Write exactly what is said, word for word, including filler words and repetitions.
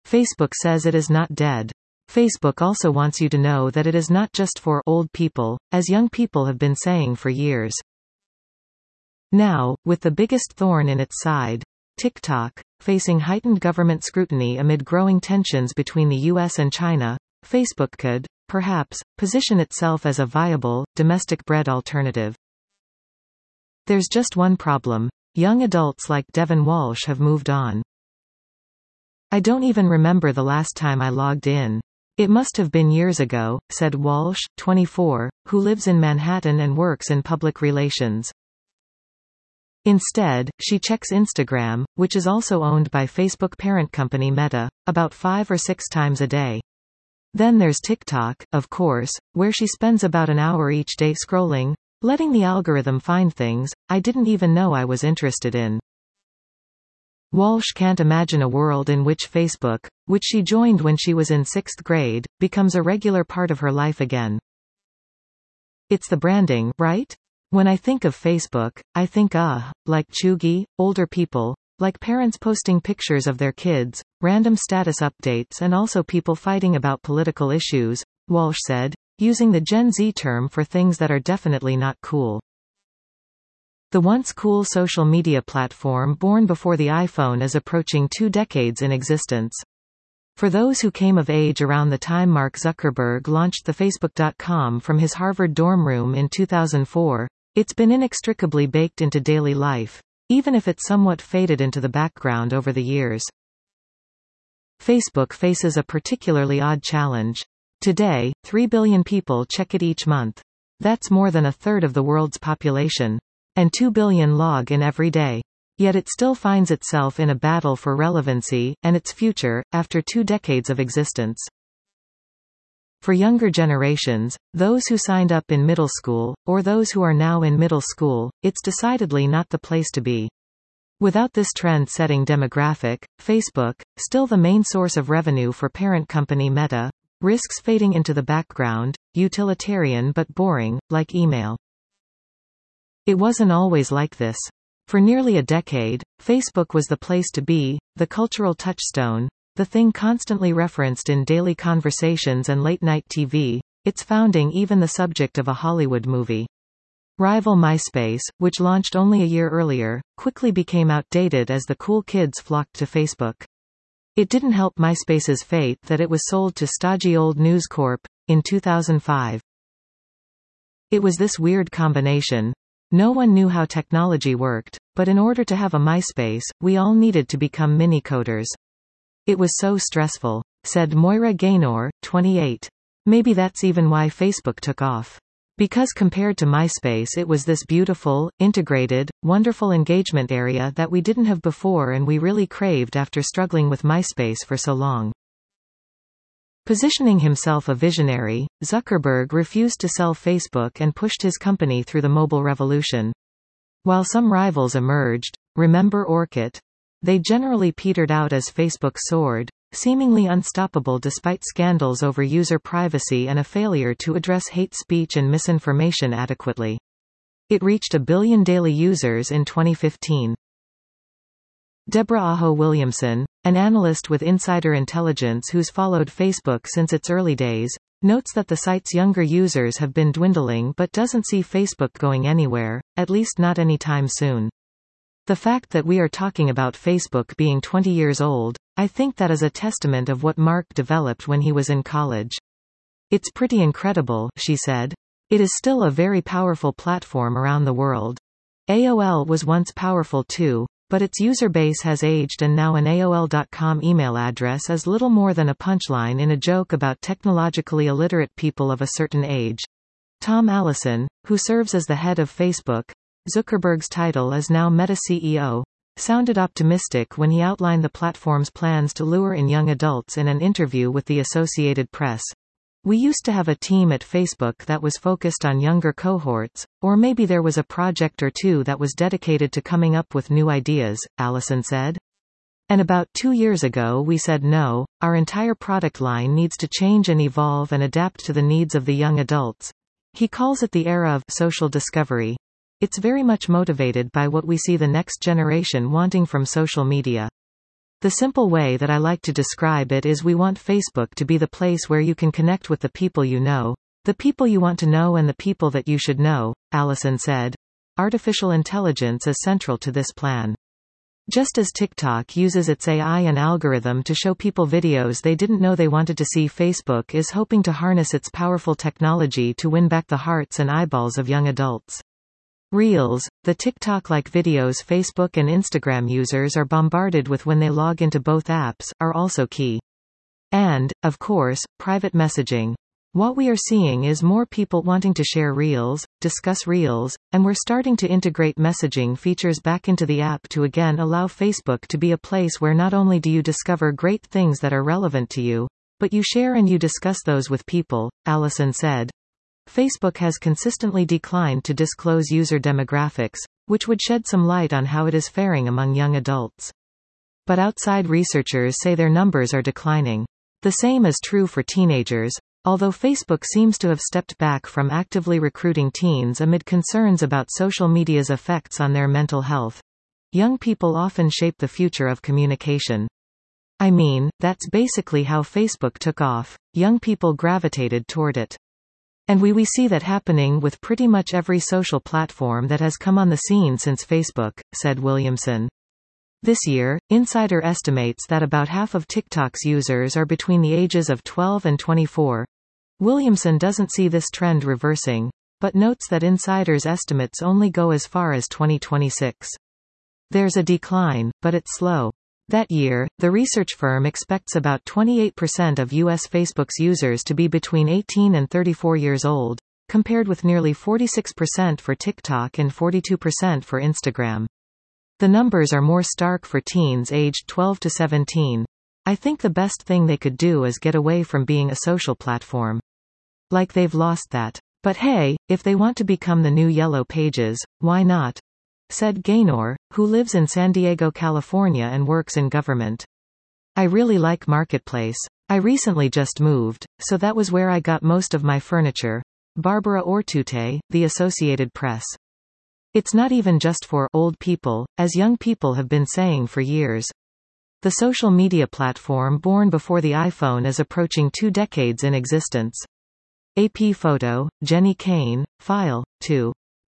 Facebook says it is not dead. Facebook also wants you to know that it is not just for old people, as young people have been saying for years. Now, with the biggest thorn in its side, TikTok, facing heightened government scrutiny amid growing tensions between the U S and China, Facebook could, perhaps, position itself as a viable, domestic-bred alternative. There's just one problem. Young adults like Devin Walsh have moved on. I don't even remember the last time I logged in. It must have been years ago, said Walsh, twenty-four, who lives in Manhattan and works in public relations. Instead, she checks Instagram, which is also owned by Facebook parent company Meta, about five or six times a day. Then there's TikTok, of course, where she spends about an hour each day scrolling, letting the algorithm find things I didn't even know I was interested in. Walsh can't imagine a world in which Facebook, which she joined when she was in sixth grade, becomes a regular part of her life again. It's the branding, right? When I think of Facebook, I think uh, like chuggy, older people, like parents posting pictures of their kids, random status updates and also people fighting about political issues, Walsh said, using the Gen Z term for things that are definitely not cool. The once cool social media platform born before the iPhone is approaching two decades in existence. For those who came of age around the time Mark Zuckerberg launched the Facebook dot com from his Harvard dorm room in two thousand four, it's been inextricably baked into daily life, even if it's somewhat faded into the background over the years. Facebook faces a particularly odd challenge. Today, three billion people check it each month. That's more than a third of the world's population. And two billion log in every day. Yet it still finds itself in a battle for relevancy, and its future, after two decades of existence. For younger generations, those who signed up in middle school, or those who are now in middle school, it's decidedly not the place to be. Without this trend-setting demographic, Facebook, still the main source of revenue for parent company Meta, risks fading into the background, utilitarian but boring, like email. It wasn't always like this. For nearly a decade, Facebook was the place to be, the cultural touchstone, the thing constantly referenced in daily conversations and late-night T V, its founding even the subject of a Hollywood movie. Rival MySpace, which launched only a year earlier, quickly became outdated as the cool kids flocked to Facebook. It didn't help MySpace's fate that it was sold to stodgy old News Corp in two thousand five. It was this weird combination. No one knew how technology worked, but in order to have a MySpace, we all needed to become mini-coders. It was so stressful, said Moira Gaynor, twenty-eight. Maybe that's even why Facebook took off. Because compared to MySpace it was this beautiful, integrated, wonderful engagement area that we didn't have before and we really craved after struggling with MySpace for so long. Positioning himself a visionary, Zuckerberg refused to sell Facebook and pushed his company through the mobile revolution. While some rivals emerged, remember Orkut? They generally petered out as Facebook soared, seemingly unstoppable despite scandals over user privacy and a failure to address hate speech and misinformation adequately. It reached a billion daily users in twenty fifteen. Deborah Aho Williamson, an analyst with Insider Intelligence who's followed Facebook since its early days, notes that the site's younger users have been dwindling but doesn't see Facebook going anywhere, at least not anytime soon. The fact that we are talking about Facebook being twenty years old, I think that is a testament of what Mark developed when he was in college. It's pretty incredible, she said. It is still a very powerful platform around the world. A O L was once powerful too, but its user base has aged and now an A O L dot com email address is little more than a punchline in a joke about technologically illiterate people of a certain age. Tom Allison, who serves as the head of Facebook, Zuckerberg's title is now Meta C E O, sounded optimistic when he outlined the platform's plans to lure in young adults in an interview with the Associated Press. We used to have a team at Facebook that was focused on younger cohorts, or maybe there was a project or two that was dedicated to coming up with new ideas, Allison said. And about two years ago we said no, our entire product line needs to change and evolve and adapt to the needs of the young adults. He calls it the era of social discovery. It's very much motivated by what we see the next generation wanting from social media. The simple way that I like to describe it is we want Facebook to be the place where you can connect with the people you know, the people you want to know and the people that you should know, Allison said. Artificial intelligence is central to this plan. Just as TikTok uses its A I and algorithm to show people videos they didn't know they wanted to see, Facebook is hoping to harness its powerful technology to win back the hearts and eyeballs of young adults. Reels, the TikTok-like videos Facebook and Instagram users are bombarded with when they log into both apps, are also key. And, of course, private messaging. What we are seeing is more people wanting to share Reels, discuss Reels, and we're starting to integrate messaging features back into the app to again allow Facebook to be a place where not only do you discover great things that are relevant to you, but you share and you discuss those with people, Allison said. Facebook has consistently declined to disclose user demographics, which would shed some light on how it is faring among young adults. But outside researchers say their numbers are declining. The same is true for teenagers, although Facebook seems to have stepped back from actively recruiting teens amid concerns about social media's effects on their mental health. Young people often shape the future of communication. I mean, that's basically how Facebook took off. Young people gravitated toward it. And we we see that happening with pretty much every social platform that has come on the scene since Facebook, said Williamson. This year, Insider estimates that about half of TikTok's users are between the ages of twelve and twenty-four. Williamson doesn't see this trend reversing, but notes that Insider's estimates only go as far as twenty twenty-six. There's a decline, but it's slow. That year, the research firm expects about twenty-eight percent of U S Facebook's users to be between eighteen and thirty-four years old, compared with nearly forty-six percent for TikTok and forty-two percent for Instagram. The numbers are more stark for teens aged twelve to seventeen. I think the best thing they could do is get away from being a social platform. Like they've lost that. But hey, if they want to become the new Yellow Pages, why not? Said Gaynor, who lives in San Diego, California and works in government. I really like Marketplace. I recently just moved, so that was where I got most of my furniture. Barbara Ortute, The Associated Press. It's not even just for old people, as young people have been saying for years. The social media platform born before the iPhone is approaching two decades in existence. A P Photo, Jenny Kane, File, two.